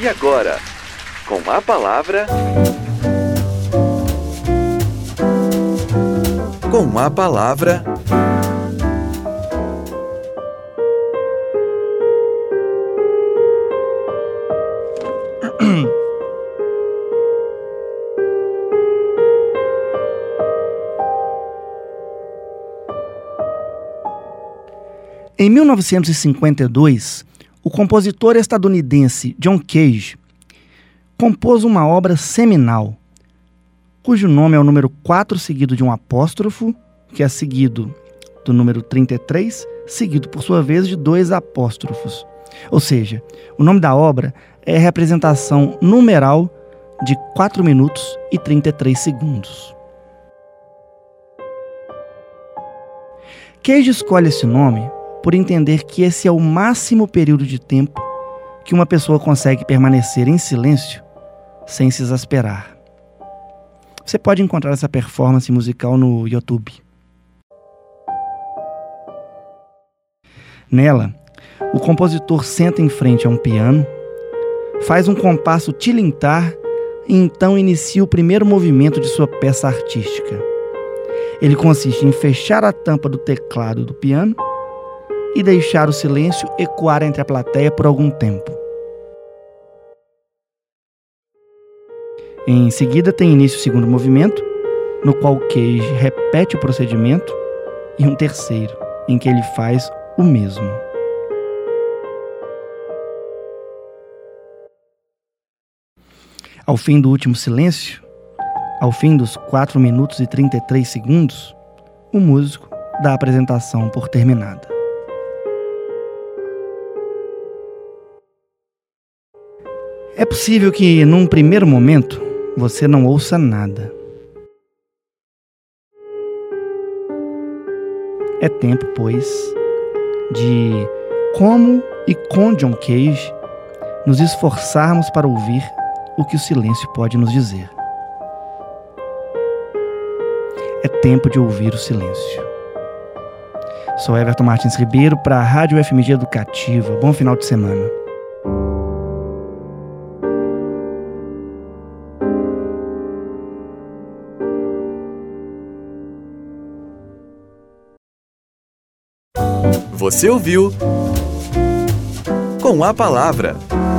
E agora, com a palavra... Com a palavra... Em 1952, o compositor estadunidense John Cage compôs uma obra seminal, cujo nome é o número 4 seguido de um apóstrofo, que é seguido do número 33, seguido por sua vez de 2 apóstrofos. Ou seja, o nome da obra é a representação numeral de 4 minutos e 33 segundos. Cage escolhe esse nome por entender que esse é o máximo período de tempo que uma pessoa consegue permanecer em silêncio sem se exasperar. Você pode encontrar essa performance musical no YouTube. Nela, o compositor senta em frente a um piano, faz um compasso tilintar e então inicia o primeiro movimento de sua peça artística. Ele consiste em fechar a tampa do teclado do piano e deixar o silêncio ecoar entre a plateia por algum tempo. Em seguida tem início o segundo movimento, no qual Cage repete o procedimento, e um terceiro, em que ele faz o mesmo. Ao fim do último silêncio, ao fim dos 4 minutos e 33 segundos, o músico dá a apresentação por terminada. É possível que, num primeiro momento, você não ouça nada. É tempo, pois, de, como e com John Cage, nos esforçarmos para ouvir o que o silêncio pode nos dizer. É tempo de ouvir o silêncio. Sou Everton Martins Ribeiro para a Rádio FMG Educativa. Bom final de semana. Você ouviu Com a Palavra.